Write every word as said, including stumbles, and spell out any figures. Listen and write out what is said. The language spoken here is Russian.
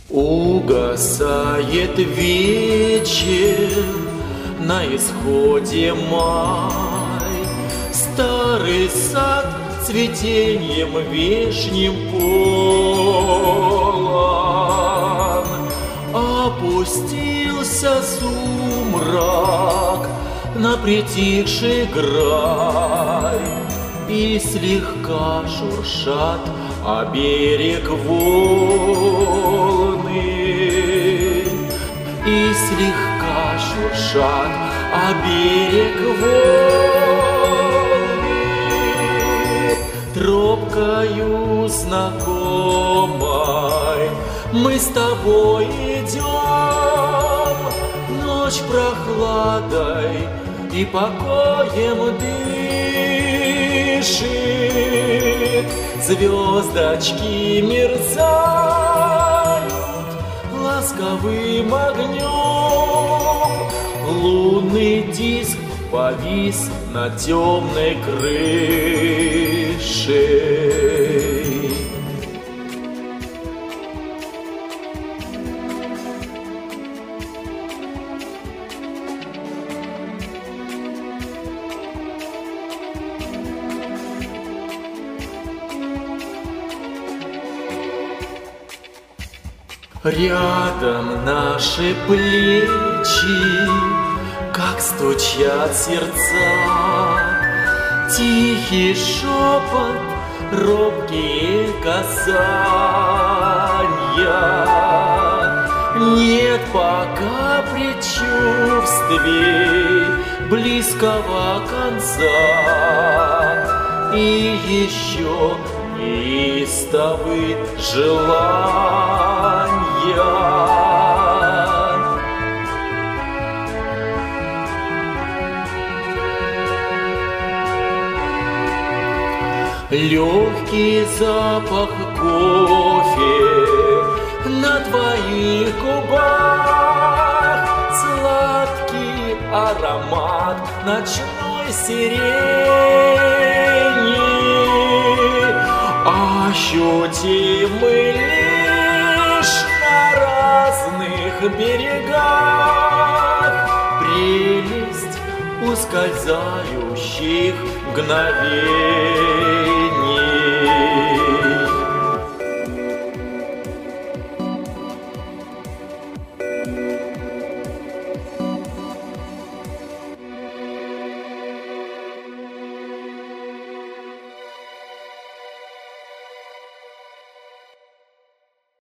Угасает вечер, на исходе май, старый сад цветением вешним полон. Опустился сумрак на притихший край, и слегка шуршат о берег волны, и слегка шуршат о берег волны. Тропкою знакомой мы с тобой идем, ночь прохладой и покоем дышит. Звездочки мерцают ласковым огнем, лунный диск повис над темной крышей. Рядом наши плечи, как стучат сердца, тихий шепот, робкие касания. Нет пока предчувствий близкого конца, и еще неистовы желания. Легкий запах кофе на твоих губах, сладкий аромат ночной сирени, ощутимый лишь на разных берегах, прелесть ускользающих мгновений.